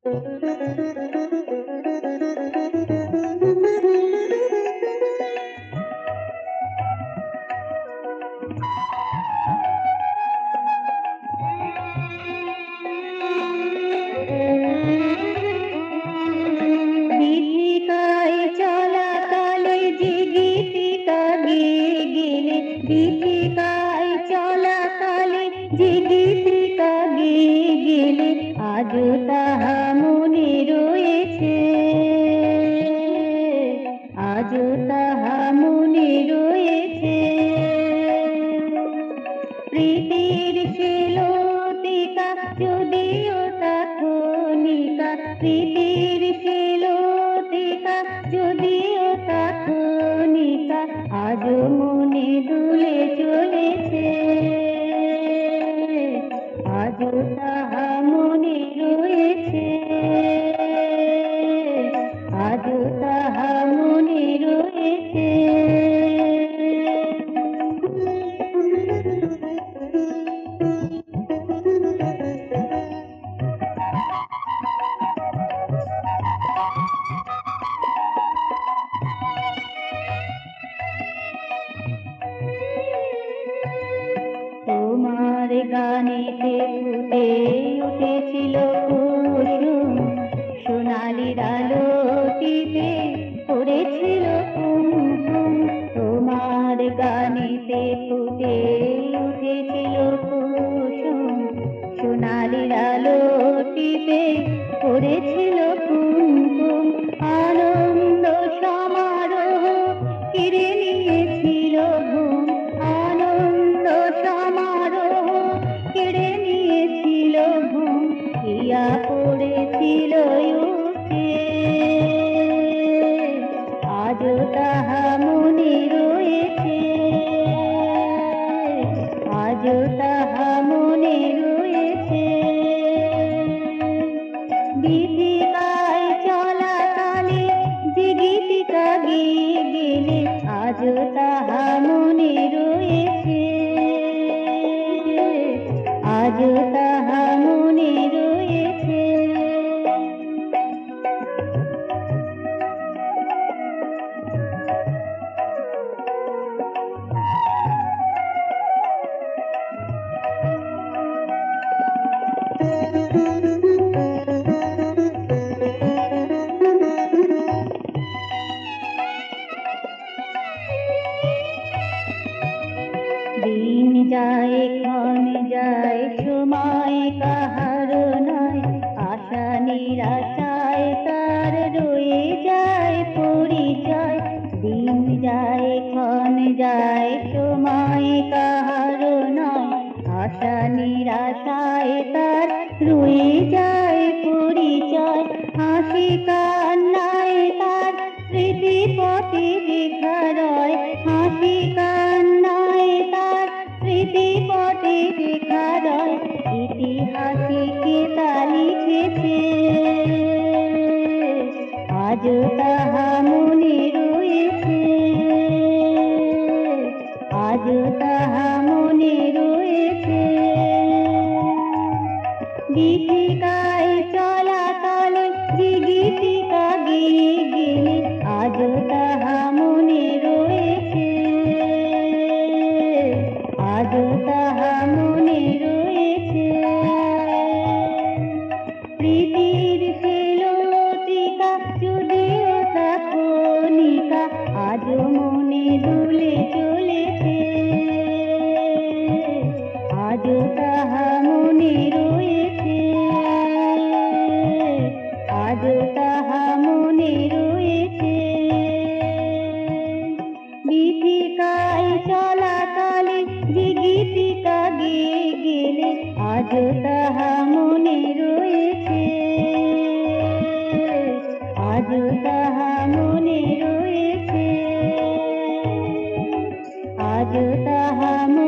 গীতিকায় চলাকালে যে গীতিকা গেয়ে গেলে, গীতিকায় চলাকালে যে গীতিকা গেয়ে গেলে, আজও তাহা মনে রয়েছে, আজও তাহা মনে রয়েছে। প্রীতির সে লতিকা যদিও তা ক্ষণিকা, প্রীতির সে লতিকা যদিও তা ক্ষণিকা, আজও মনে দুলে চলেছে, আজও তাহা মনে রয়েছে, আজও তাহা মনে রয়েছে। তোমার গানেতে ফুটে উঠেছিল কুসুম, সোনালির আলোটিতে পড়েছিল কুমকুম। তোমার গানেতে ফুটে উঠেছিল কুসুম, সোনালির আলোটিতে পড়েছিল কুমকুম। আনন্দ সমারোহ কেড়ে নিয়েছিল ঘুম, আনন্দ সমারোহ কেড়ে নিয়েছিল ঘুম। হিয়া পড়েছিল উঠে, আজও তাহা মনে রয়েছে, আজও তাহা মনে রয়েছে। গীতিকায় চলাকালে যে গীতিকা গেয়ে গেলে, আজও তাহা মনে রয়েছে, আজও তাহা মনে রয়েছে। দিন যায় ক্ষণ যায় সময় কাহার নয়, আশা নিরাশায় তার রয়ে যায় পরিচয়। দিন যায় ক্ষণ যায় সময় কাহার নয়, আশা নিরাশায় তার রয়ে যায় পরিচয়। হাসি কান্নায় তার স্মৃতি পথে লেখা রয়, হাসি কান্নায় তার স্মৃতি পথে লেখা রয়। ইতিহাসে কে তা লিখেছে, আজও তাহা মনে রয়েছে, আজও তাহা মনে রয়েছে। গীতিকায় চলাকালে যে গীতিকা গেয়ে গেলে, আজও তাহা মনে রয়েছে, আজও তাহা মনে রয়েছে। প্রীতির সে লতিকা যদিও তা ক্ষণিকা, আজও মনে দুলে চলেছে, আজও তাহা মনে রয়েছে, আজও তাহা মনে রয়েছে। গীতিকায় চলাকালে যে গীতিকা গেয়ে গেলে, আজও তাহা মনে রয়েছে, আজও তাহা মনে রয়েছে, আজও তাহা